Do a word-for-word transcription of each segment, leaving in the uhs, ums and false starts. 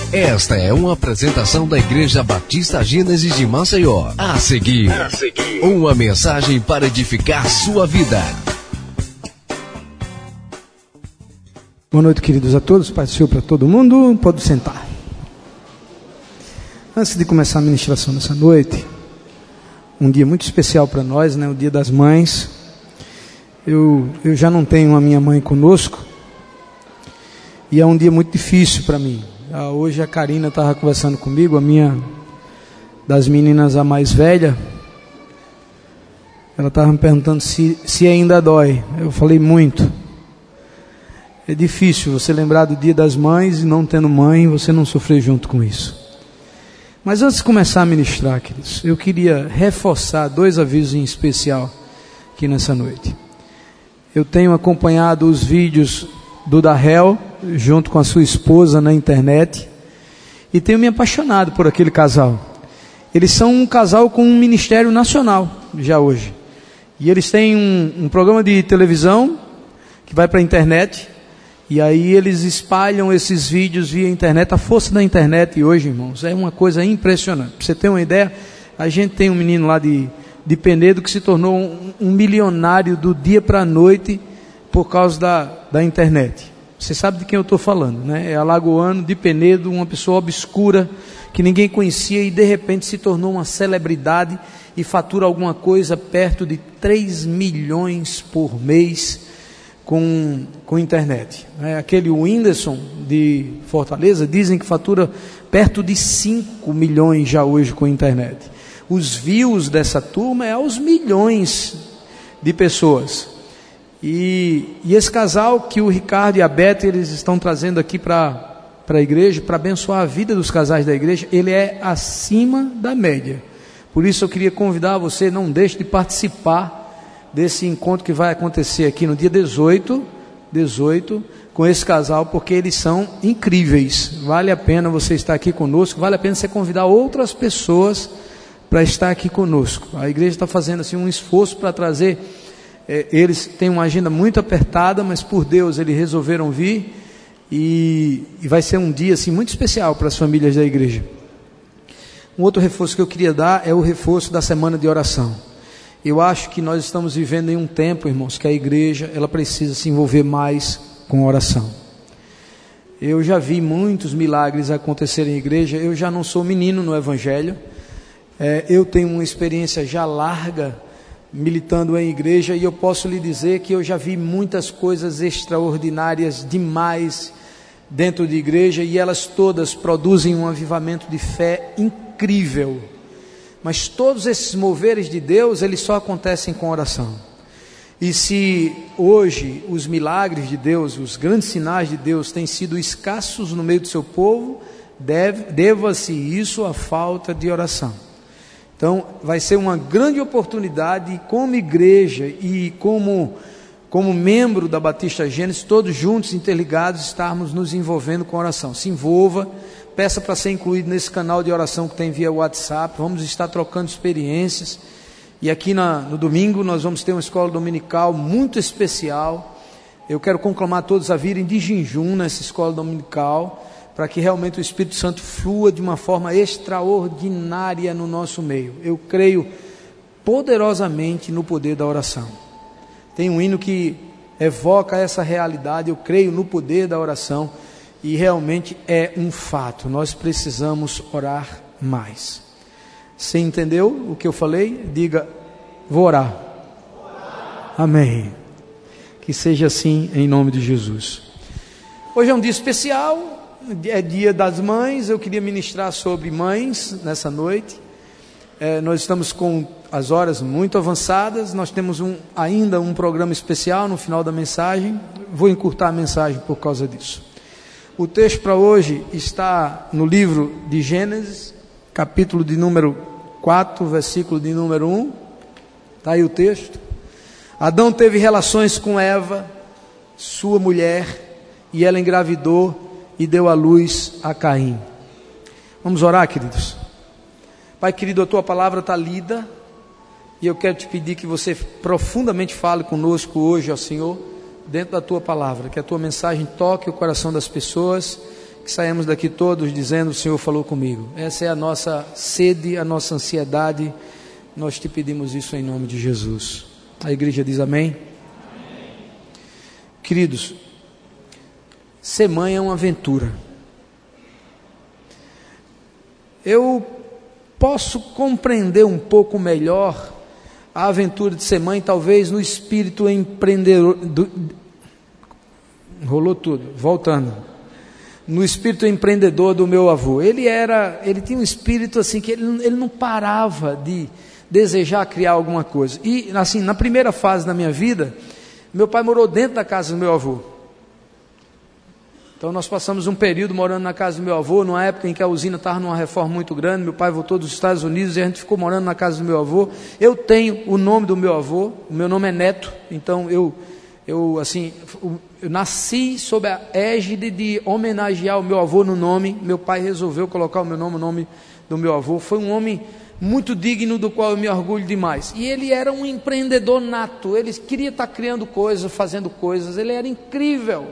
Esta é uma apresentação da Igreja Batista Gênesis de Maceió. A seguir, a seguir, uma mensagem para edificar sua vida. Boa noite, queridos a todos. Paz do Senhor para todo mundo. Pode sentar. Antes de começar a ministração nessa noite, um dia muito especial para nós, né? O Dia das Mães. Eu, eu já não tenho a minha mãe conosco e é um dia muito difícil para mim. Ah, hoje a Karina estava conversando comigo, a minha, das meninas a mais velha. Ela estava me perguntando se, se ainda dói. Eu falei muito. É difícil você lembrar do Dia das Mães e não tendo mãe, você não sofrer junto com isso. Mas antes de começar a ministrar, queridos, eu queria reforçar dois avisos em especial aqui nessa noite. Eu tenho acompanhado os vídeos do Darrell, junto com a sua esposa na internet, e tenho me apaixonado por aquele casal. Eles são um casal com um ministério nacional, já hoje. E eles têm um, um programa de televisão que vai para a internet, e aí eles espalham esses vídeos via internet. A força da internet hoje, irmãos, é uma coisa impressionante. Para você ter uma ideia, a gente tem um menino lá de, de Penedo que se tornou um, um milionário do dia para a noite por causa da, da internet. Você sabe de quem eu estou falando, né? É alagoano, de Penedo, uma pessoa obscura, que ninguém conhecia e de repente se tornou uma celebridade e fatura alguma coisa perto de três milhões por mês com, com internet. É, aquele Whindersson de Fortaleza, dizem que fatura perto de cinco milhões já hoje com internet. Os views dessa turma é aos milhões de pessoas. E, e esse casal que o Ricardo e a Beth, eles estão trazendo aqui para a igreja, para abençoar a vida dos casais da igreja, ele é acima da média. Por isso eu queria convidar você, não deixe de participar desse encontro que vai acontecer aqui no dia dezoito, dezoito, com esse casal, porque eles são incríveis. Vale a pena você estar aqui conosco, vale a pena você convidar outras pessoas para estar aqui conosco. A igreja está fazendo assim um esforço para trazer. É, eles têm uma agenda muito apertada, mas por Deus eles resolveram vir e, e vai ser um dia assim, muito especial para as famílias da igreja. Um outro reforço que eu queria dar é o reforço da semana de oração. Eu acho que nós estamos vivendo em um tempo, irmãos, que a igreja ela precisa se envolver mais com oração. Eu já vi muitos milagres acontecerem em igreja. Eu já não sou menino no evangelho, é, eu tenho uma experiência já larga militando em igreja, e eu posso lhe dizer que eu já vi muitas coisas extraordinárias demais dentro de igreja, e elas todas produzem um avivamento de fé incrível. Mas todos esses moveres de Deus, eles só acontecem com oração. E se hoje os milagres de Deus, os grandes sinais de Deus têm sido escassos no meio do seu povo, deve, deva-se isso à falta de oração. Então, vai ser uma grande oportunidade, como igreja e como, como membro da Batista Gênesis, todos juntos, interligados, estarmos nos envolvendo com oração. Se envolva, peça para ser incluído nesse canal de oração que tem via WhatsApp. Vamos estar trocando experiências. E aqui na, no domingo nós vamos ter uma escola dominical muito especial. Eu quero conclamar todos a virem de jejum nessa escola dominical, para que realmente o Espírito Santo flua de uma forma extraordinária no nosso meio. Eu creio poderosamente no poder da oração. Tem um hino que evoca essa realidade. Eu creio no poder da oração e realmente é um fato. Nós precisamos orar mais. Você entendeu o que eu falei? Diga, vou orar. Amém. Que seja assim em nome de Jesus. Hoje é um dia especial. É dia das mães. Eu queria ministrar sobre mães nessa noite. É, nós estamos com as horas muito avançadas. Nós temos um, ainda um programa especial no final da mensagem. Vou encurtar a mensagem por causa disso. O texto para hoje está no livro de Gênesis, capítulo de número quatro, versículo de número um. Está aí o texto. Adão teve relações com Eva, sua mulher, e ela engravidou e deu à luz a Caim. Vamos orar, queridos. Pai querido, a tua palavra está lida, e eu quero te pedir que você profundamente fale conosco hoje, ó Senhor, dentro da tua palavra, que a tua mensagem toque o coração das pessoas, que saímos daqui todos dizendo: o Senhor falou comigo. Essa é a nossa sede, a nossa ansiedade. Nós te pedimos isso em nome de Jesus. A igreja diz amém? Amém. Queridos, ser mãe é uma aventura. Eu posso compreender um pouco melhor a aventura de ser mãe, talvez no espírito empreendedor. Do, rolou tudo, voltando. No espírito empreendedor do meu avô. Ele era, ele tinha um espírito assim que ele, ele não parava de desejar criar alguma coisa. E assim, na primeira fase da minha vida, meu pai morou dentro da casa do meu avô. Então nós passamos um período morando na casa do meu avô, numa época em que a usina estava numa reforma muito grande. Meu pai voltou dos Estados Unidos e a gente ficou morando na casa do meu avô. Eu tenho o nome do meu avô, o meu nome é Neto, então eu, eu assim, eu nasci sob a égide de homenagear o meu avô no nome. Meu pai resolveu colocar o meu nome, o nome do meu avô. Foi um homem muito digno, do qual eu me orgulho demais. E ele era um empreendedor nato, ele queria estar criando coisas, fazendo coisas, ele era incrível.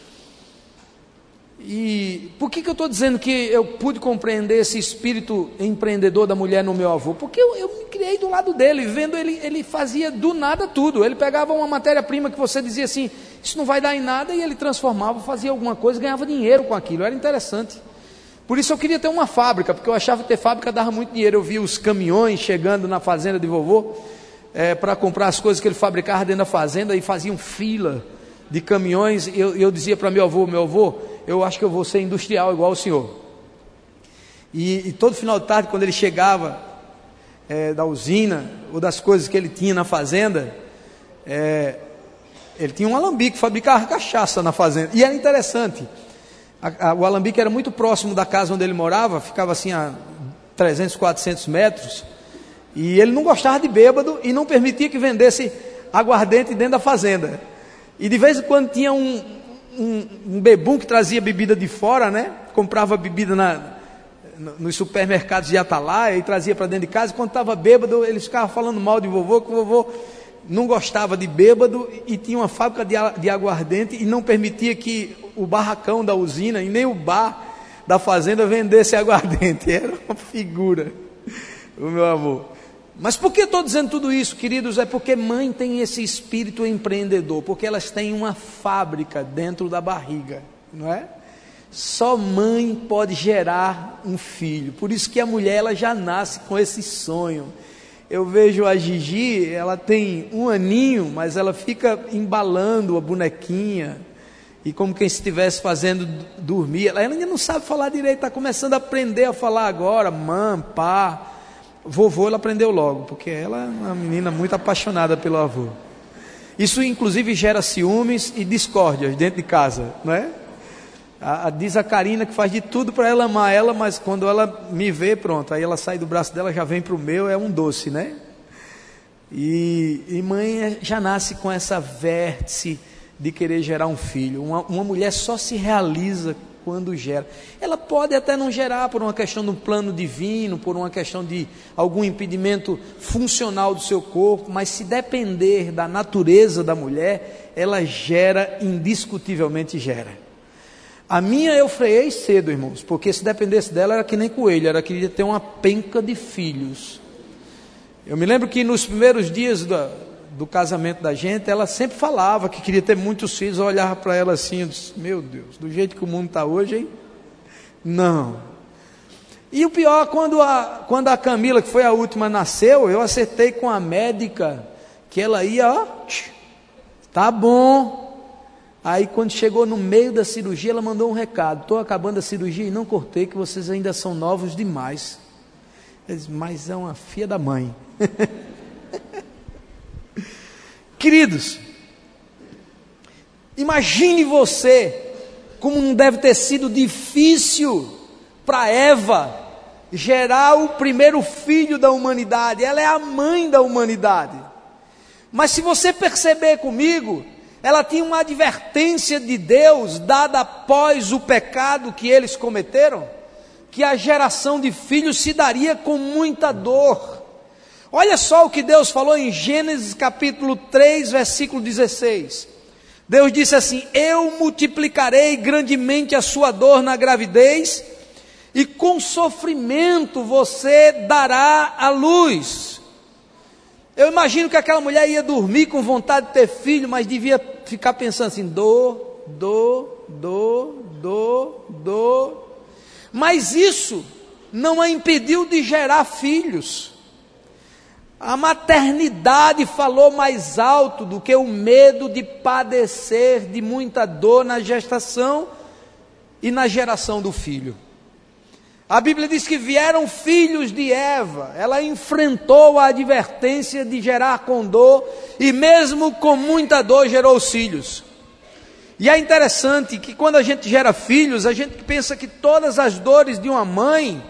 E por que, que eu estou dizendo que eu pude compreender esse espírito empreendedor da mulher no meu avô? Porque eu, eu me criei do lado dele, vendo ele, ele fazia do nada tudo. Ele pegava uma matéria-prima que você dizia assim, isso não vai dar em nada, e ele transformava, fazia alguma coisa, ganhava dinheiro com aquilo, era interessante. Por isso eu queria ter uma fábrica, porque eu achava que ter fábrica dava muito dinheiro. Eu via os caminhões chegando na fazenda de vovô, é, para comprar as coisas que ele fabricava dentro da fazenda, e faziam fila de caminhões. E eu, eu dizia para meu avô, meu avô, eu acho que eu vou ser industrial igual o senhor. E, e todo final de tarde, quando ele chegava é, da usina, ou das coisas que ele tinha na fazenda, é, ele tinha um alambique, fabricava cachaça na fazenda, e era interessante. A, a, o alambique era muito próximo da casa onde ele morava, ficava assim a trezentos, quatrocentos metros, e ele não gostava de bêbado e não permitia que vendesse aguardente dentro da fazenda. E de vez em quando tinha um, um, um bebum que trazia bebida de fora, né? Comprava bebida na, nos supermercados de Atalaia e trazia para dentro de casa. E quando estava bêbado, ele ficava falando mal de vovô, que o vovô não gostava de bêbado e tinha uma fábrica de, de aguardente e não permitia que o barracão da usina e nem o bar da fazenda vendesse aguardente. Era uma figura, o meu avô. Mas por que estou dizendo tudo isso, queridos? É porque mãe tem esse espírito empreendedor, porque elas têm uma fábrica dentro da barriga, não é? Só mãe pode gerar um filho, por isso que a mulher ela já nasce com esse sonho. Eu vejo a Gigi, ela tem um aninho, mas ela fica embalando a bonequinha, e como quem estivesse fazendo dormir. Ela ainda não sabe falar direito, está começando a aprender a falar agora, mãe, pá. Vovô ela aprendeu logo, porque ela é uma menina muito apaixonada pelo avô. Isso inclusive gera ciúmes e discórdias dentro de casa, não é? A, a, diz a Karina que faz de tudo para ela amar ela, mas quando ela me vê, pronto, aí ela sai do braço dela, já vem para o meu, é um doce, né? E, e mãe já nasce com essa vértice de querer gerar um filho. Uma, uma mulher só se realiza quando gera. Ela pode até não gerar por uma questão de um plano divino, por uma questão de algum impedimento funcional do seu corpo, mas se depender da natureza da mulher, ela gera, indiscutivelmente gera. A minha eu freiei cedo, irmãos, porque se dependesse dela era que nem coelho, ela queria ter uma penca de filhos. Eu me lembro que nos primeiros dias do, do casamento da gente, ela sempre falava que queria ter muitos filhos. Eu olhava para ela assim, eu disse, meu Deus, do jeito que o mundo está hoje, hein? Não. E o pior, quando a, quando a Camila, que foi a última, nasceu, eu acertei com a médica que ela ia, ó, tá bom. Aí quando chegou no meio da cirurgia, ela mandou um recado, estou acabando a cirurgia e não cortei, que vocês ainda são novos demais. Eu disse, mas é uma filha da mãe. Queridos, imagine você, como não deve ter sido difícil para Eva gerar o primeiro filho da humanidade. Ela é a mãe da humanidade. Mas se você perceber comigo, ela tinha uma advertência de Deus dada após o pecado que eles cometeram, que a geração de filhos se daria com muita dor. Olha só o que Deus falou em Gênesis capítulo três, versículo dezesseis. Deus disse assim: eu multiplicarei grandemente a sua dor na gravidez, e com sofrimento você dará à luz. Eu imagino que aquela mulher ia dormir com vontade de ter filho, mas devia ficar pensando assim: dor, dor, dor, dor, dor. Mas isso não a impediu de gerar filhos. A maternidade falou mais alto do que o medo de padecer de muita dor na gestação e na geração do filho. A Bíblia diz que vieram filhos de Eva. Ela enfrentou a advertência de gerar com dor, e mesmo com muita dor gerou os filhos. E é interessante que quando a gente gera filhos, a gente pensa que todas as dores de uma mãe,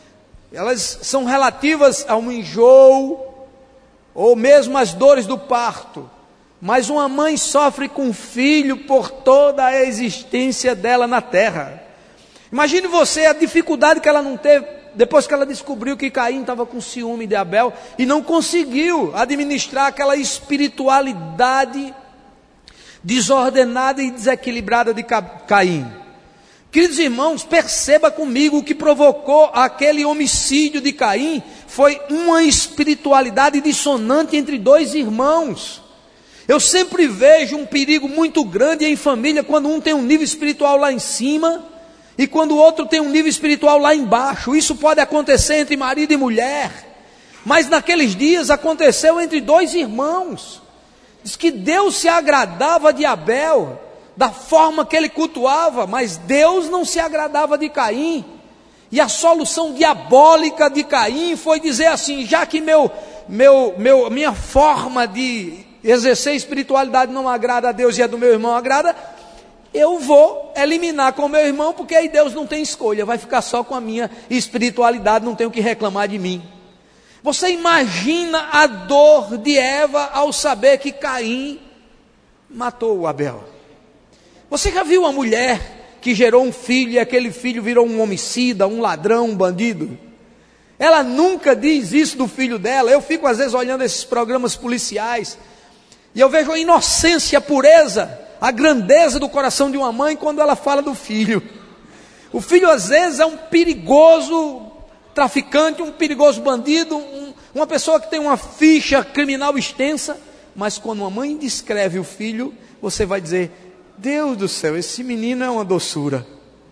elas são relativas a um enjoo, ou mesmo as dores do parto. Mas uma mãe sofre com o filho por toda a existência dela na terra. Imagine você a dificuldade que ela não teve depois que ela descobriu que Caim estava com ciúme de Abel e não conseguiu administrar aquela espiritualidade desordenada e desequilibrada de Caim. Queridos irmãos, perceba comigo, o que provocou aquele homicídio de Caim foi uma espiritualidade dissonante entre dois irmãos. Eu sempre vejo um perigo muito grande em família quando um tem um nível espiritual lá em cima e quando o outro tem um nível espiritual lá embaixo. Isso pode acontecer entre marido e mulher, mas naqueles dias aconteceu entre dois irmãos. Diz que Deus se agradava de Abel, da forma que ele cultuava, mas Deus não se agradava de Caim. E a solução diabólica de Caim foi dizer assim: já que meu, meu, meu, minha forma de exercer espiritualidade não agrada a Deus e a do meu irmão agrada, eu vou eliminar com o meu irmão, porque aí Deus não tem escolha, vai ficar só com a minha espiritualidade, não tem o que reclamar de mim. Você imagina a dor de Eva ao saber que Caim matou o Abel. Você já viu uma mulher que gerou um filho e aquele filho virou um homicida, um ladrão, um bandido? Ela nunca diz isso do filho dela. Eu fico às vezes olhando esses programas policiais e eu vejo a inocência, a pureza, a grandeza do coração de uma mãe quando ela fala do filho. O filho às vezes é um perigoso traficante, um perigoso bandido, um, uma pessoa que tem uma ficha criminal extensa, mas quando uma mãe descreve o filho, você vai dizer: Deus do céu, esse menino é uma doçura.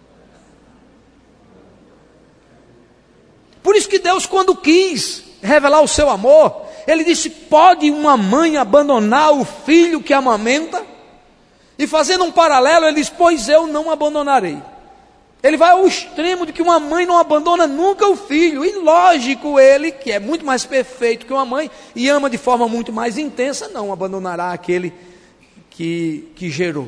Por isso que Deus, quando quis revelar o seu amor, Ele disse: pode uma mãe abandonar o filho que amamenta? E fazendo um paralelo, Ele diz: pois eu não abandonarei. Ele vai ao extremo de que uma mãe não abandona nunca o filho. E lógico, Ele, que é muito mais perfeito que uma mãe e ama de forma muito mais intensa, não abandonará aquele que, que gerou.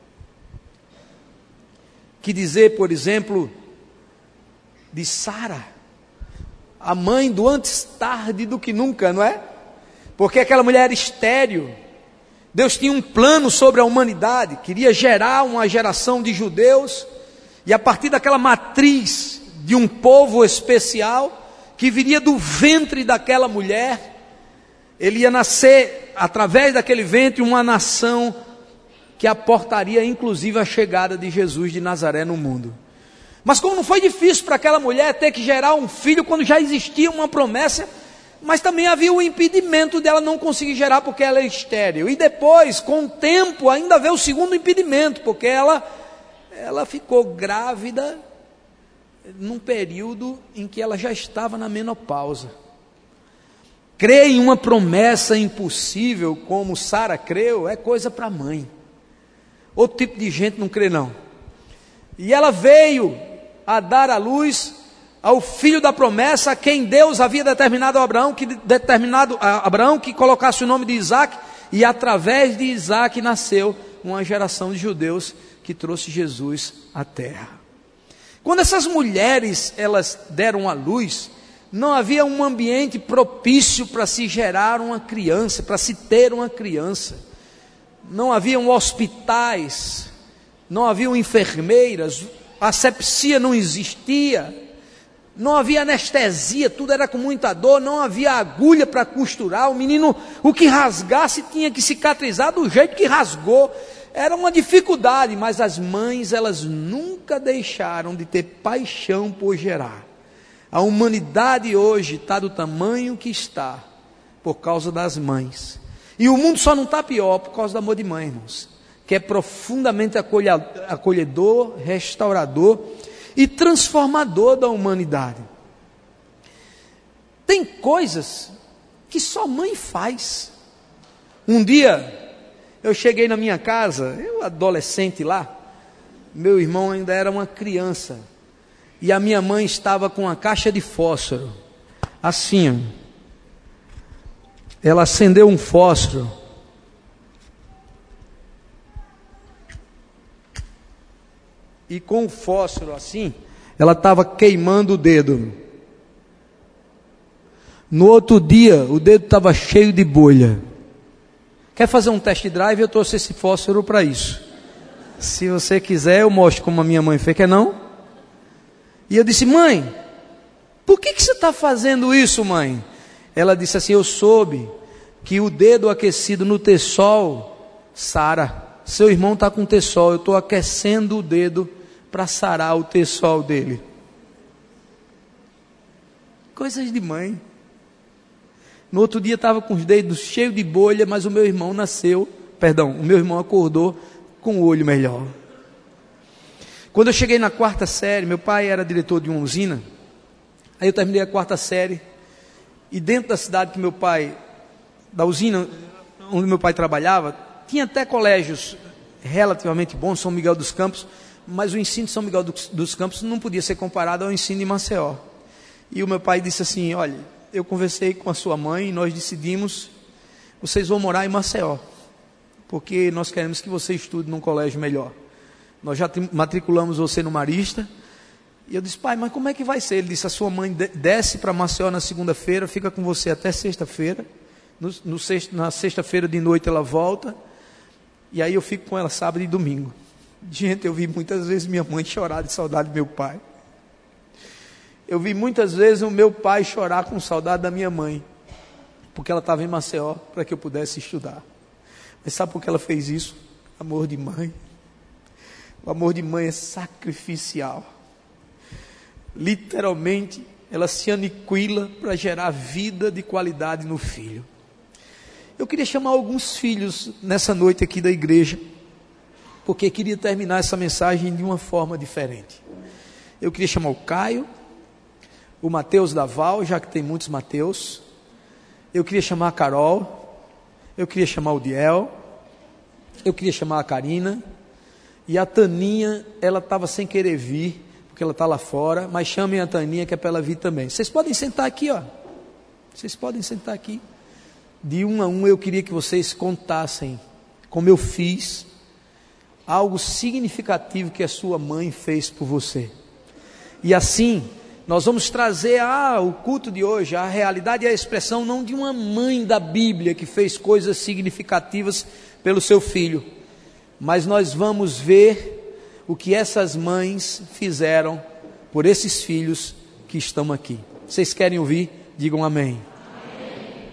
Que dizer, por exemplo, de Sara, a mãe do antes tarde do que nunca, não é? Porque aquela mulher era estéril. Deus tinha um plano sobre a humanidade, queria gerar uma geração de judeus, e a partir daquela matriz de um povo especial, que viria do ventre daquela mulher, ele ia nascer, através daquele ventre, uma nação que aportaria inclusive a chegada de Jesus de Nazaré no mundo. Mas como não foi difícil para aquela mulher ter que gerar um filho quando já existia uma promessa, mas também havia o impedimento dela não conseguir gerar porque ela é estéril. E depois, com o tempo, ainda veio o segundo impedimento, porque ela, ela ficou grávida num período em que ela já estava na menopausa. Crer em uma promessa impossível como Sara creu é coisa para mãe. Outro tipo de gente não crê não. E ela veio a dar à luz ao filho da promessa, a quem Deus havia determinado a Abraão, que, determinado a Abraão que colocasse o nome de Isaac, e através de Isaac nasceu uma geração de judeus que trouxe Jesus à terra. Quando essas mulheres elas deram à luz, não havia um ambiente propício para se gerar uma criança, para se ter uma criança. Não haviam hospitais, não haviam enfermeiras, a asepsia não existia, não havia anestesia, tudo era com muita dor, não havia agulha para costurar, o menino, o que rasgasse tinha que cicatrizar do jeito que rasgou. Era uma dificuldade, mas as mães, elas nunca deixaram de ter paixão por gerar. A humanidade hoje está do tamanho que está, por causa das mães. E o mundo só não está pior por causa do amor de mãe, irmãos, que é profundamente acolhedor, restaurador e transformador da humanidade. Tem coisas que só mãe faz. Um dia, eu cheguei na minha casa, eu adolescente lá, meu irmão ainda era uma criança, e a minha mãe estava com uma caixa de fósforo, assim, ela acendeu um fósforo, e com o fósforo assim, ela estava queimando o dedo. No outro dia, o dedo estava cheio de bolha. Quer fazer um test drive? Eu trouxe esse fósforo para isso. Se você quiser, eu mostro como a minha mãe fez. Quer não? E eu disse, mãe, por que, que você está fazendo isso, mãe? Ela disse assim, eu soube que o dedo aquecido no tessol sara. Seu irmão está com tessol, eu estou aquecendo o dedo para sarar o tessol dele. Coisas de mãe. No outro dia estava com os dedos cheios de bolha, mas o meu irmão nasceu, perdão, o meu irmão acordou com o olho melhor. Quando eu cheguei na quarta série, meu pai era diretor de uma usina, aí eu terminei a quarta série, e dentro da cidade que meu pai, da usina onde meu pai trabalhava, tinha até colégios relativamente bons, São Miguel dos Campos, mas o ensino de São Miguel dos Campos não podia ser comparado ao ensino de Maceió. E o meu pai disse assim, olha, eu conversei com a sua mãe e nós decidimos, vocês vão morar em Maceió, porque nós queremos que você estude num colégio melhor. Nós já matriculamos você no Marista. E eu disse, pai, mas como é que vai ser? Ele disse, a sua mãe desce para Maceió na segunda-feira, fica com você até sexta-feira, no, no sexta, na sexta-feira de noite ela volta, e aí eu fico com ela sábado e domingo. Gente, eu vi muitas vezes minha mãe chorar de saudade do meu pai. Eu vi muitas vezes o meu pai chorar com saudade da minha mãe, porque ela estava em Maceió para que eu pudesse estudar. Mas sabe por que ela fez isso? Amor de mãe. O amor de mãe é sacrificial. Literalmente, ela se aniquila para gerar vida de qualidade no filho. Eu queria chamar alguns filhos nessa noite aqui da igreja, porque queria terminar essa mensagem de uma forma diferente. Eu queria chamar o Caio, o Mateus da Val, já que tem muitos Mateus. Eu queria chamar a Carol, eu queria chamar o Diel, eu queria chamar a Karina, e a Taninha, ela estava sem querer vir, porque ela está lá fora, mas chamem a Taninha que é para ela vir também. Vocês podem sentar aqui, ó. Vocês podem sentar aqui. De um a um eu queria que vocês contassem, como eu fiz, algo significativo que a sua mãe fez por você. E assim, nós vamos trazer ao culto de hoje a realidade e a expressão não de uma mãe da Bíblia que fez coisas significativas pelo seu filho, mas nós vamos ver o que essas mães fizeram por esses filhos que estão aqui. Vocês querem ouvir? Digam amém. Amém.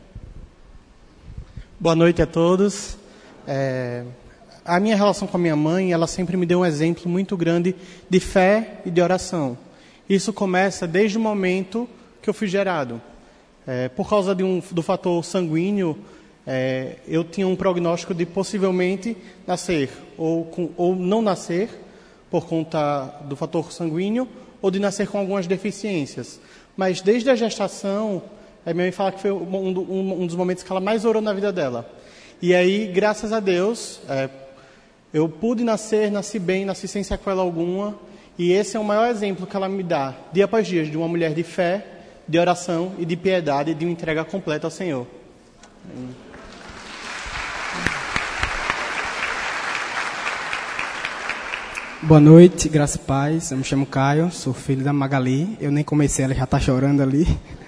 Boa noite a todos. É, a minha relação com a minha mãe, ela sempre me deu um exemplo muito grande de fé e de oração. Isso começa desde o momento que eu fui gerado. É, por causa de um, do fator sanguíneo, é, eu tinha um prognóstico de possivelmente nascer, ou, com, ou não nascer, por conta do fator sanguíneo, ou de nascer com algumas deficiências. Mas desde a gestação, a minha mãe fala que foi um, um, um dos momentos que ela mais orou na vida dela. E aí, graças a Deus, é, eu pude nascer, nasci bem, nasci sem sequela alguma. E esse é o maior exemplo que ela me dá, dia após dia, de uma mulher de fé, de oração e de piedade, de uma entrega completa ao Senhor. Boa noite, graça e paz. Eu me chamo Caio, sou filho da Magali. Eu nem comecei, ela já está chorando ali.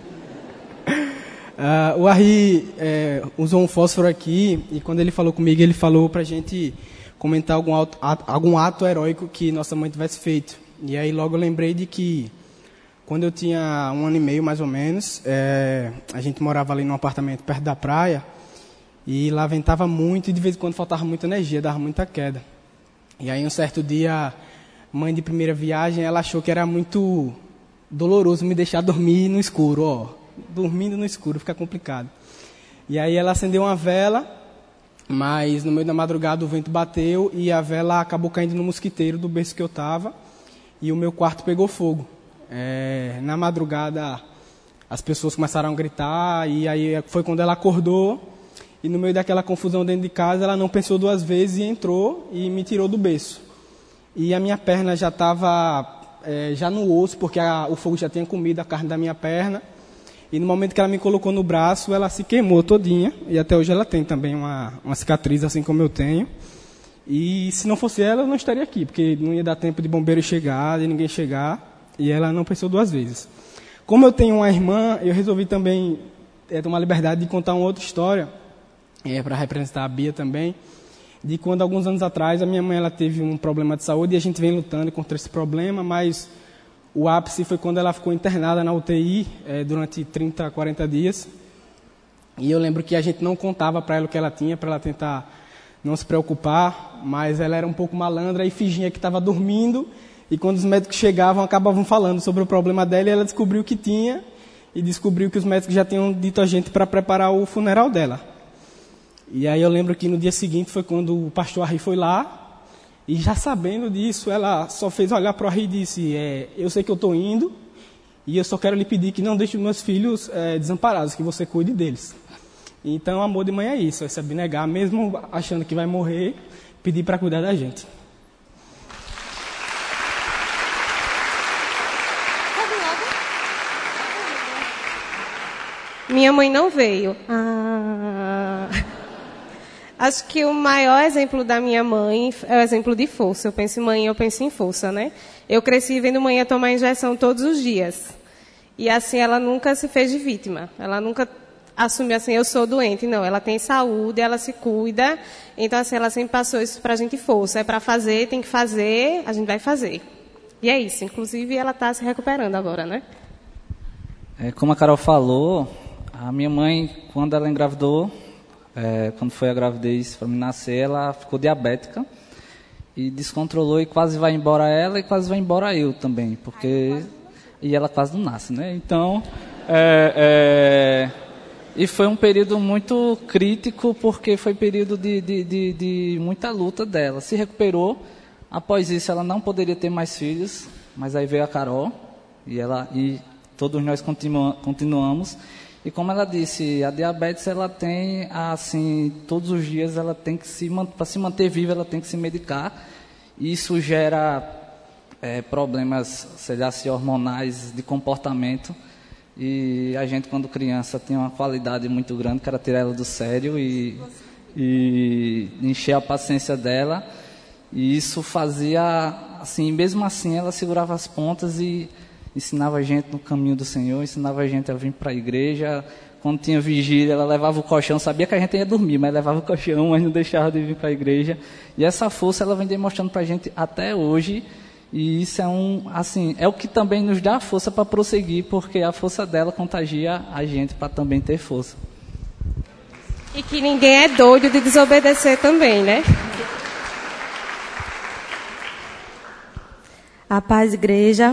uh, o Arri é, usou um fósforo aqui, e quando ele falou comigo, ele falou para a gente comentar algum ato, algum ato heróico que nossa mãe tivesse feito. E aí logo eu lembrei de que quando eu tinha um ano e meio mais ou menos, é, a gente morava ali num apartamento perto da praia, E lá ventava muito e de vez em quando faltava muita energia, dava muita queda. E aí um certo dia, mãe de primeira viagem, ela achou que era muito doloroso me deixar dormir no escuro, ó. Dormindo no escuro fica complicado. E aí ela acendeu uma vela, mas no meio da madrugada o vento bateu e a vela acabou caindo no mosquiteiro do berço que eu estava e o meu quarto pegou fogo. É, na madrugada as pessoas começaram a gritar e aí foi quando ela acordou e no meio daquela confusão dentro de casa ela não pensou duas vezes e entrou e me tirou do berço. E a minha perna já estava é, já no osso porque a, o fogo já tinha comido a carne da minha perna. E no momento que ela me colocou no braço, ela se queimou todinha. E até hoje ela tem também uma, uma cicatriz, assim como eu tenho. E se não fosse ela, eu não estaria aqui, porque não ia dar tempo de bombeiro chegar, de ninguém chegar. E ela não pensou duas vezes. Como eu tenho uma irmã, eu resolvi também é, tomar liberdade de contar uma outra história, é, para representar a Bia também, de quando, alguns anos atrás, a minha mãe ela teve um problema de saúde e a gente vem lutando contra esse problema, mas o ápice foi quando ela ficou internada na U T I é, durante trinta, quarenta dias. E eu lembro que a gente não contava para ela o que ela tinha, para ela tentar não se preocupar, mas ela era um pouco malandra e fingia que estava dormindo. E quando os médicos chegavam, acabavam falando sobre o problema dela e ela descobriu o que tinha e descobriu que os médicos já tinham dito a gente para preparar o funeral dela. E aí eu lembro que no dia seguinte foi quando o pastor Arri foi lá. E já sabendo disso, ela só fez olhar para o Arri e disse, é, eu sei que eu estou indo e eu só quero lhe pedir que não deixe os meus filhos é, desamparados, que você cuide deles. Então, amor de mãe é isso, é se abnegar, mesmo achando que vai morrer, pedir para cuidar da gente. Minha mãe não veio. Ah... Acho que o maior exemplo da minha mãe é o exemplo de força. Eu penso em mãe, eu penso em força, né? Eu cresci vendo mãe tomar injeção todos os dias. E assim, ela nunca se fez de vítima. Ela nunca assumiu assim, eu sou doente. Não, ela tem saúde, ela se cuida. Então, assim, ela sempre passou isso pra gente força. É pra fazer, tem que fazer, a gente vai fazer. E é isso. Inclusive, ela está se recuperando agora, né? É, como a Carol falou, a minha mãe, quando ela engravidou, É, quando foi a gravidez para me nascer, ela ficou diabética e descontrolou e quase vai embora ela e quase vai embora eu também, porque e ela quase não nasce, né? Então, é, é, e foi um período muito crítico porque foi período de, de, de, de muita luta dela. Se recuperou, após isso ela não poderia ter mais filhos, mas aí veio a Carol e ela e todos nós continua, continuamos. E como ela disse, a diabetes ela tem, assim, todos os dias ela tem que se, para se manter viva, ela tem que se medicar. E isso gera é, problemas, seja se hormonais, de comportamento. E a gente, quando criança, tinha uma qualidade muito grande, que era tirar ela do sério e, e encher a paciência dela. E isso fazia, assim, mesmo assim, ela segurava as pontas e ensinava a gente no caminho do Senhor, ensinava a gente a vir para a igreja. Quando tinha vigília, ela levava o colchão, sabia que a gente ia dormir, mas levava o colchão, mas não deixava de vir para a igreja. E essa força ela vem demonstrando para a gente até hoje. E isso é um, assim, é o que também nos dá força para prosseguir, porque a força dela contagia a gente para também ter força. E que ninguém é doido de desobedecer também, né? A paz, igreja.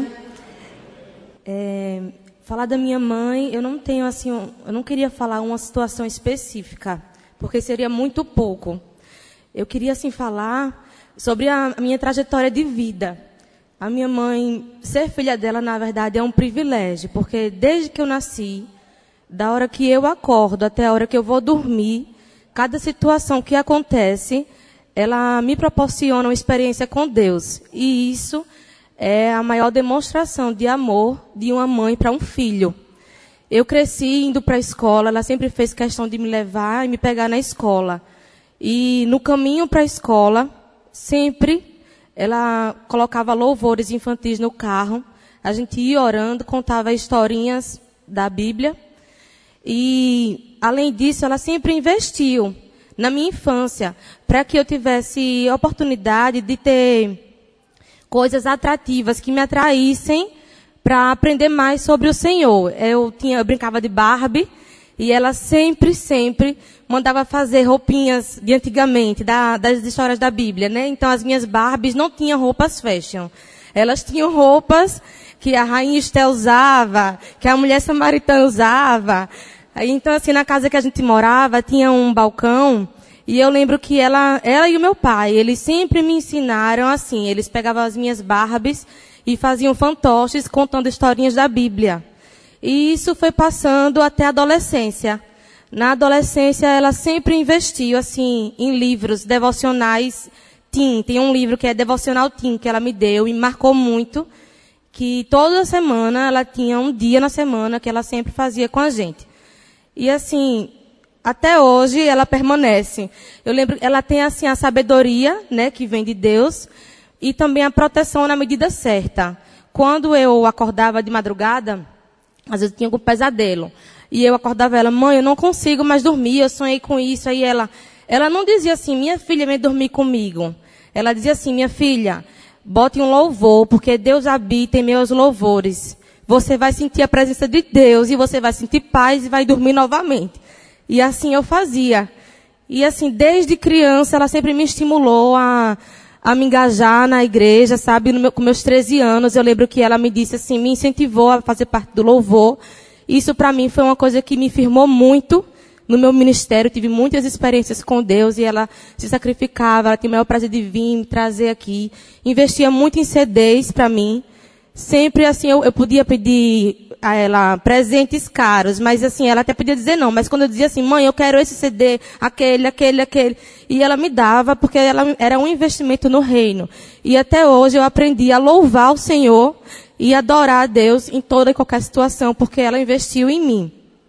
É, falar da minha mãe, eu não tenho assim, eu não queria falar uma situação específica, porque seria muito pouco. Eu queria assim falar sobre a minha trajetória de vida. A minha mãe, ser filha dela, na verdade, é um privilégio, porque desde que eu nasci, da hora que eu acordo até a hora que eu vou dormir, cada situação que acontece, ela me proporciona uma experiência com Deus. E isso é a maior demonstração de amor de uma mãe para um filho. Eu cresci indo para a escola, ela sempre fez questão de me levar e me pegar na escola. E no caminho para a escola, sempre ela colocava louvores infantis no carro. A gente ia orando, contava historinhas da Bíblia. E, além disso, ela sempre investiu na minha infância para que eu tivesse oportunidade de ter coisas atrativas que me atraíssem para aprender mais sobre o Senhor. Eu, tinha, eu brincava de Barbie E ela sempre, sempre mandava fazer roupinhas de antigamente, da, das histórias da Bíblia, né? Então as minhas Barbies não tinham roupas fashion. Elas tinham roupas que a rainha Esté usava, que a mulher samaritana usava. Então assim, na casa que a gente morava, tinha um balcão. E eu lembro que ela, ela e o meu pai, eles sempre me ensinaram assim. Eles pegavam as minhas Barbies e faziam fantoches contando historinhas da Bíblia. E isso foi passando até a adolescência. Na adolescência, ela sempre investiu, assim, em livros devocionais teen. Tem um livro que é Devocional Teen, que ela me deu e marcou muito, que toda semana ela tinha um dia na semana que ela sempre fazia com a gente. E, assim, até hoje ela permanece. Eu lembro, ela tem, assim, a sabedoria, né, que vem de Deus, e também a proteção na medida certa. Quando eu acordava de madrugada, às vezes eu tinha algum pesadelo. E eu acordava ela, mãe, eu não consigo mais dormir, eu sonhei com isso. Aí ela, ela não dizia assim, minha filha, vem dormir comigo. Ela dizia assim, minha filha, bote um louvor, porque Deus habita em meus louvores. Você vai sentir a presença de Deus e você vai sentir paz e vai dormir novamente. E assim eu fazia. E assim, desde criança, ela sempre me estimulou a, a me engajar na igreja, sabe? No meu, com meus treze anos, eu lembro que ela me disse assim, me incentivou a fazer parte do louvor. Isso para mim foi uma coisa que me firmou muito no meu ministério. Eu tive muitas experiências com Deus e ela se sacrificava, ela tinha o maior prazer de vir me trazer aqui. Investia muito em C Ds para mim. Sempre assim, eu, eu podia pedir a ela presentes caros, mas assim, ela até podia dizer não. Mas quando eu dizia assim, mãe, eu quero esse C D, aquele, aquele, aquele. E ela me dava, porque ela era um investimento no reino. E até hoje eu aprendi a louvar o Senhor e adorar a Deus em toda e qualquer situação, porque ela investiu em mim.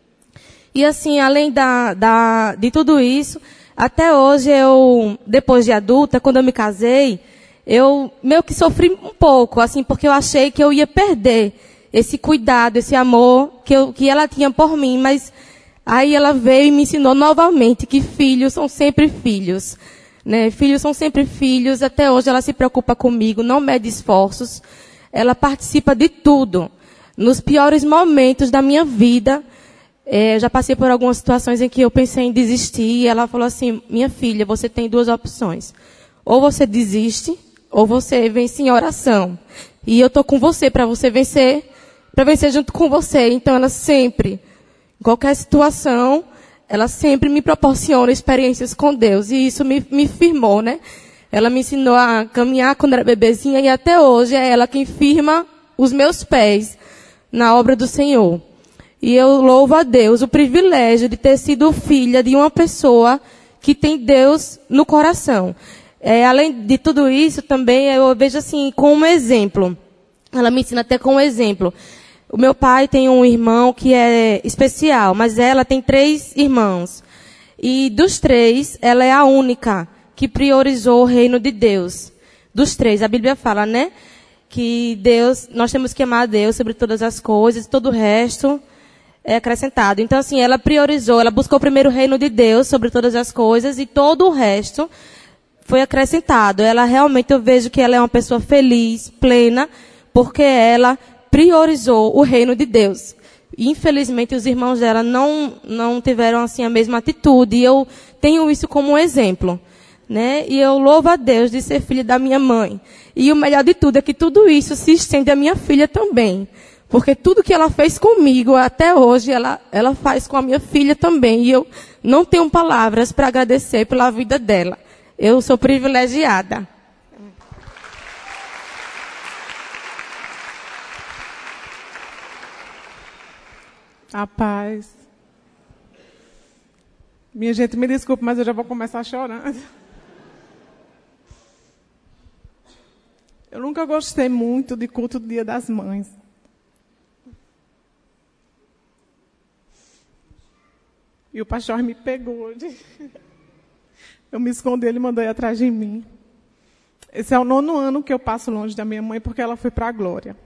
E assim, além da, da, de tudo isso, até hoje eu, depois de adulta, quando eu me casei, eu meio que sofri um pouco, assim, porque eu achei que eu ia perder esse cuidado, esse amor que, eu, que ela tinha por mim, mas aí ela veio e me ensinou novamente que filhos são sempre filhos, né? Filhos são sempre filhos, até hoje ela se preocupa comigo, não mede esforços. Ela participa de tudo. Nos piores momentos da minha vida, eh, já passei por algumas situações em que eu pensei em desistir. E ela falou assim, minha filha, você tem duas opções. Ou você desiste, ou você vence em oração. E eu estou com você para você vencer, para vencer junto com você. Então ela sempre, em qualquer situação, ela sempre me proporciona experiências com Deus. E isso me, me firmou, né? Ela me ensinou a caminhar quando era bebezinha e até hoje é ela quem firma os meus pés na obra do Senhor. E eu louvo a Deus o privilégio de ter sido filha de uma pessoa que tem Deus no coração. É, além de tudo isso, também eu vejo assim, com um exemplo. Ela me ensina até com um exemplo. O meu pai tem um irmão que é especial, mas ela tem três irmãos. E dos três, ela é a única que priorizou o reino de Deus. Dos três, a Bíblia fala, né? Que Deus, nós temos que amar a Deus sobre todas as coisas, todo o resto é acrescentado. Então, assim, ela priorizou, ela buscou primeiro o reino de Deus sobre todas as coisas e todo o resto foi acrescentado. Ela realmente, eu vejo que ela é uma pessoa feliz, plena, porque ela priorizou o reino de Deus. E, infelizmente, os irmãos dela não, não tiveram, assim, a mesma atitude. E eu tenho isso como um exemplo. Né? E eu louvo a Deus de ser filha da minha mãe. E o melhor de tudo é que tudo isso se estende à minha filha também. Porque tudo que ela fez comigo até hoje, ela, ela faz com a minha filha também. E eu não tenho palavras para agradecer pela vida dela. Eu sou privilegiada. A paz. Minha gente, me desculpe, mas eu já vou começar chorando. Eu nunca gostei muito de culto do Dia das Mães. E o pastor me pegou. De... Eu me escondi, ele mandou ir atrás de mim. Esse é o nono ano que eu passo longe da minha mãe, porque ela foi para a glória.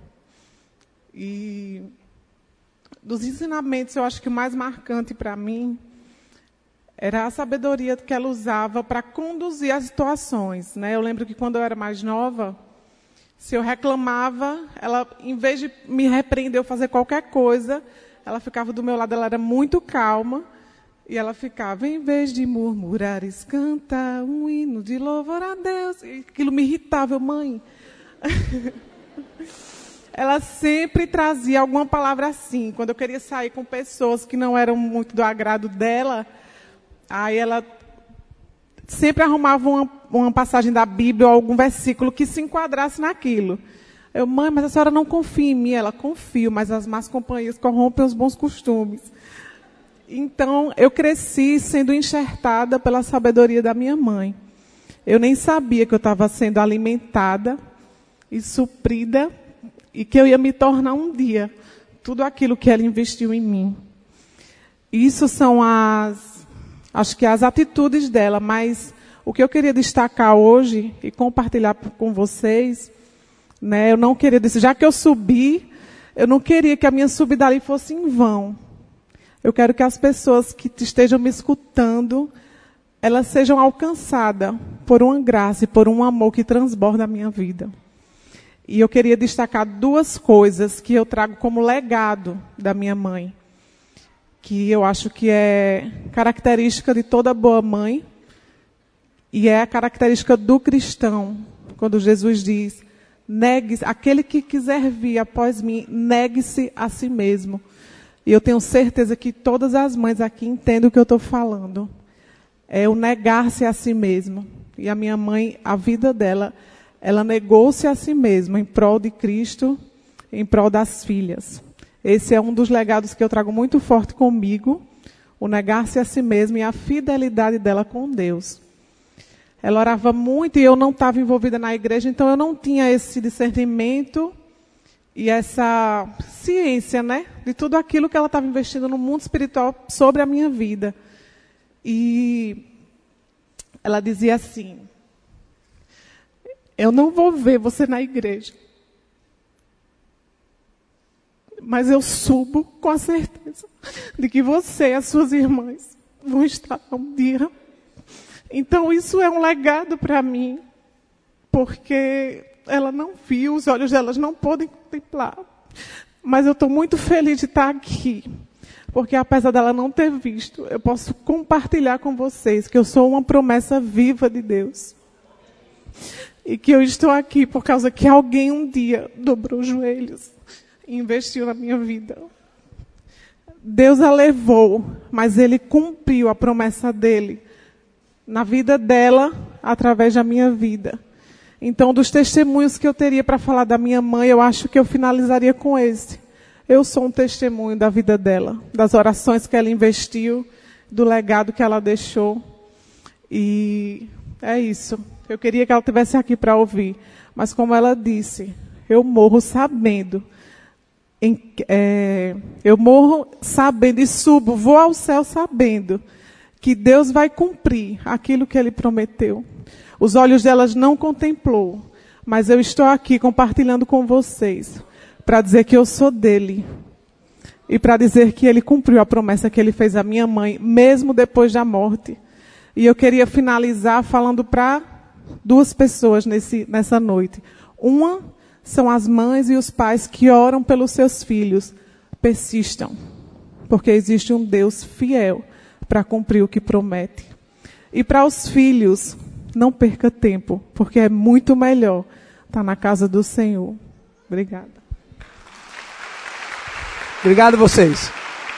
E dos ensinamentos, eu acho que o mais marcante para mim era a sabedoria que ela usava para conduzir as situações. Né? Eu lembro que quando eu era mais nova, se eu reclamava, ela, em vez de me repreender ou fazer qualquer coisa, ela ficava do meu lado, ela era muito calma. E ela ficava, em vez de murmurares, canta um hino de louvor a Deus. E aquilo me irritava, eu, mãe. Ela sempre trazia alguma palavra assim. Quando eu queria sair com pessoas que não eram muito do agrado dela, aí ela sempre arrumava uma, uma passagem da Bíblia ou algum versículo que se enquadrasse naquilo. Eu, mãe, mas a senhora não confia em mim. Ela, confio, mas as más companhias corrompem os bons costumes. Então, eu cresci sendo enxertada pela sabedoria da minha mãe. Eu nem sabia que eu estava sendo alimentada e suprida e que eu ia me tornar um dia tudo aquilo que ela investiu em mim. Isso são as, acho que as atitudes dela, mas o que eu queria destacar hoje e compartilhar com vocês, né, eu não queria dizer, já que eu subi, eu não queria que a minha subida ali fosse em vão. Eu quero que as pessoas que estejam me escutando, elas sejam alcançadas por uma graça e por um amor que transborda a minha vida. E eu queria destacar duas coisas que eu trago como legado da minha mãe, que eu acho que é característica de toda boa mãe, e é a característica do cristão, quando Jesus diz, negue-se, aquele que quiser vir após mim, negue-se a si mesmo. E eu tenho certeza que todas as mães aqui entendem o que eu estou falando. É o negar-se a si mesmo. E a minha mãe, a vida dela, ela negou-se a si mesma em prol de Cristo, em prol das filhas. Esse é um dos legados que eu trago muito forte comigo, o negar-se a si mesma e a fidelidade dela com Deus. Ela orava muito e eu não estava envolvida na igreja, então eu não tinha esse discernimento e essa ciência, né, de tudo aquilo que ela estava investindo no mundo espiritual sobre a minha vida. E ela dizia assim, eu não vou ver você na igreja, mas eu subo com a certeza de que você e as suas irmãs vão estar um dia. Então isso é um legado para mim, porque ela não viu, os olhos delas não podem contemplar. Mas eu estou muito feliz de estar aqui, porque apesar dela não ter visto, eu posso compartilhar com vocês que eu sou uma promessa viva de Deus. E que eu estou aqui por causa que alguém um dia dobrou os joelhos e investiu na minha vida. Deus a levou, mas Ele cumpriu a promessa dEle na vida dela, através da minha vida. Então, dos testemunhos que eu teria para falar da minha mãe, eu acho que eu finalizaria com esse. Eu sou um testemunho da vida dela, das orações que ela investiu, do legado que ela deixou. E é isso. Eu queria que ela estivesse aqui para ouvir. Mas como ela disse, eu morro sabendo. Em, é, eu morro sabendo e subo, vou ao céu sabendo que Deus vai cumprir aquilo que Ele prometeu. Os olhos delas não contemplou, mas eu estou aqui compartilhando com vocês para dizer que eu sou dele e para dizer que Ele cumpriu a promessa que Ele fez à minha mãe, mesmo depois da morte. E eu queria finalizar falando para duas pessoas nesse, nessa noite. Uma são as mães e os pais que oram pelos seus filhos. Persistam, porque existe um Deus fiel para cumprir o que promete. E para os filhos, não perca tempo, porque é muito melhor estar na casa do Senhor. Obrigada. Obrigado a vocês.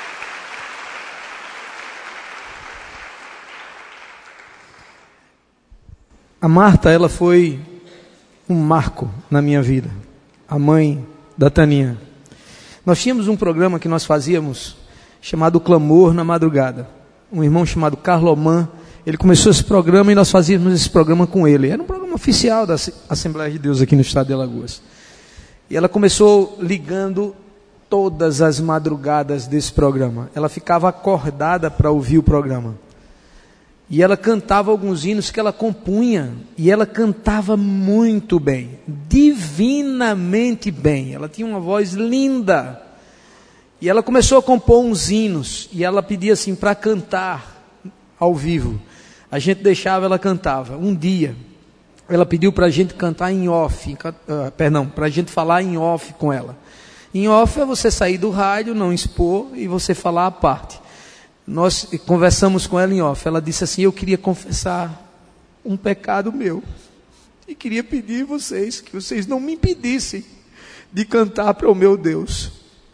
A Marta, ela foi um marco na minha vida. A mãe da Taninha. Nós tínhamos um programa que nós fazíamos chamado Clamor na Madrugada. Um irmão chamado Carloman, ele começou esse programa e nós fazíamos esse programa com ele. Era um programa oficial da Assembleia de Deus aqui no estado de Alagoas. E ela começou ligando todas as madrugadas desse programa. Ela ficava acordada para ouvir o programa. E ela cantava alguns hinos que ela compunha. E ela cantava muito bem, divinamente bem. Ela tinha uma voz linda. E ela começou a compor uns hinos. E ela pedia assim para cantar ao vivo. A gente deixava, ela cantava. Um dia, ela pediu para a gente cantar em off. Uh, perdão, para a gente falar em off com ela. Em off é você sair do rádio, não expor e você falar à parte. Nós conversamos com ela em off. Ela disse assim: eu queria confessar um pecado meu. E queria pedir a vocês que vocês não me impedissem de cantar para o meu Deus.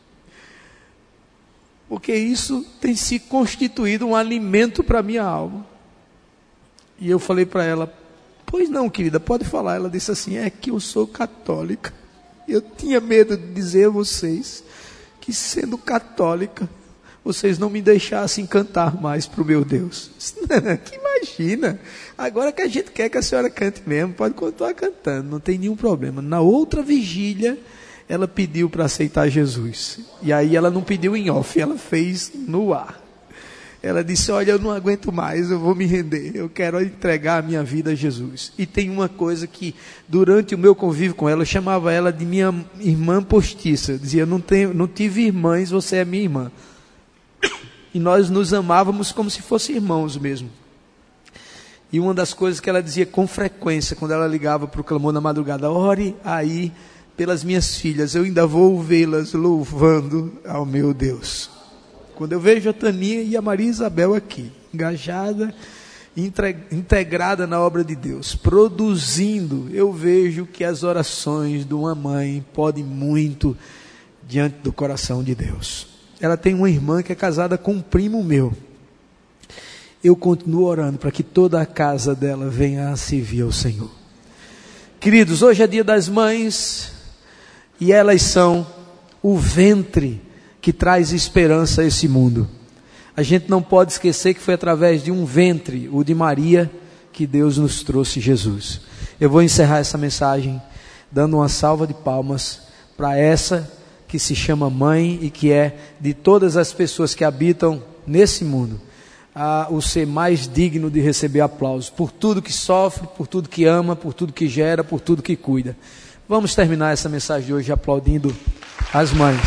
Porque isso tem se constituído um alimento para a minha alma. E eu falei para ela: pois não, querida, pode falar. Ela disse assim: é que eu sou católica. Eu tinha medo de dizer a vocês que, sendo católica, vocês não me deixassem cantar mais para o meu Deus. Que imagina, agora que a gente quer que a senhora cante mesmo, pode continuar cantando, não tem nenhum problema. Na outra vigília, ela pediu para aceitar Jesus. E aí ela não pediu em off, ela fez no ar. Ela disse: olha, eu não aguento mais, eu vou me render, eu quero entregar a minha vida a Jesus. E tem uma coisa que, durante o meu convívio com ela, eu chamava ela de minha irmã postiça. Eu dizia: não, tenho, não tive irmãs, você é minha irmã. E nós nos amávamos como se fossem irmãos mesmo. E uma das coisas que ela dizia com frequência, quando ela ligava para o clamor na madrugada: ore aí pelas minhas filhas, eu ainda vou vê-las louvando ao meu Deus. Quando eu vejo a Taninha e a Maria Isabel aqui, engajada, integrada na obra de Deus, produzindo, eu vejo que as orações de uma mãe podem muito diante do coração de Deus. Ela tem uma irmã que é casada com um primo meu. Eu continuo orando para que toda a casa dela venha a servir ao Senhor. Queridos, hoje é dia das mães e elas são o ventre que traz esperança a esse mundo. A gente não pode esquecer que foi através de um ventre, o de Maria, que Deus nos trouxe Jesus. Eu vou encerrar essa mensagem dando uma salva de palmas para essa que se chama mãe e que é, de todas as pessoas que habitam nesse mundo, a, o ser mais digno de receber aplausos, por tudo que sofre, por tudo que ama, por tudo que gera, por tudo que cuida. Vamos terminar essa mensagem de hoje aplaudindo as mães.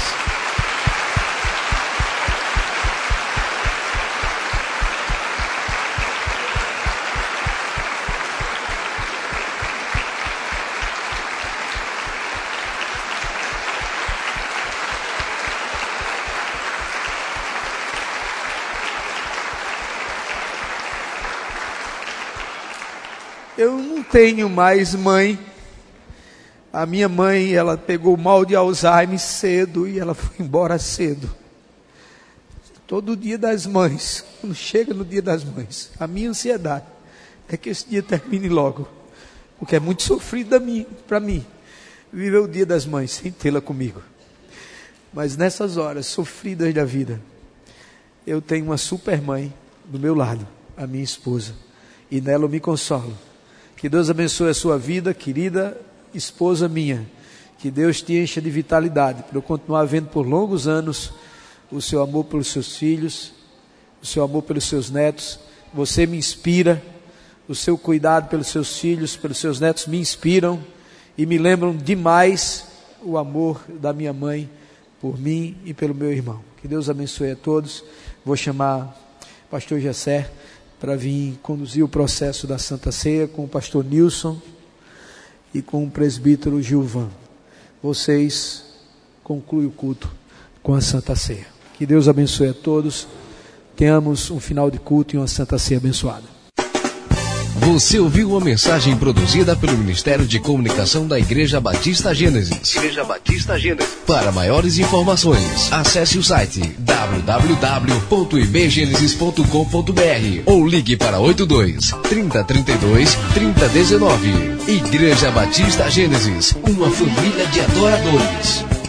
Eu não tenho mais mãe. A minha mãe, ela pegou mal de Alzheimer cedo e ela foi embora cedo. Todo dia das mães, quando chega no dia das mães, a minha ansiedade é que esse dia termine logo, porque é muito sofrido para mim viver o dia das mães sem tê-la comigo. Mas nessas horas sofridas da vida, eu tenho uma super mãe do meu lado, a minha esposa, e nela eu me consolo. Que Deus abençoe a sua vida, querida esposa minha. Que Deus te encha de vitalidade, para eu continuar vendo por longos anos o seu amor pelos seus filhos, o seu amor pelos seus netos. Você me inspira, o seu cuidado pelos seus filhos, pelos seus netos me inspiram e me lembram demais o amor da minha mãe por mim e pelo meu irmão. Que Deus abençoe a todos. Vou chamar o pastor Jessé para vir conduzir o processo da Santa Ceia com o pastor Nilson e com o presbítero Gilvan. Vocês concluem o culto com a Santa Ceia. Que Deus abençoe a todos. Tenhamos um final de culto e uma Santa Ceia abençoada. Você ouviu uma mensagem produzida pelo Ministério de Comunicação da Igreja Batista Gênesis. Igreja Batista Gênesis. Para maiores informações, acesse o site w w w ponto i b genesis ponto com ponto b r ou ligue para oito dois, trinta, trinta e dois, trinta, dezenove. Igreja Batista Gênesis, uma família de adoradores.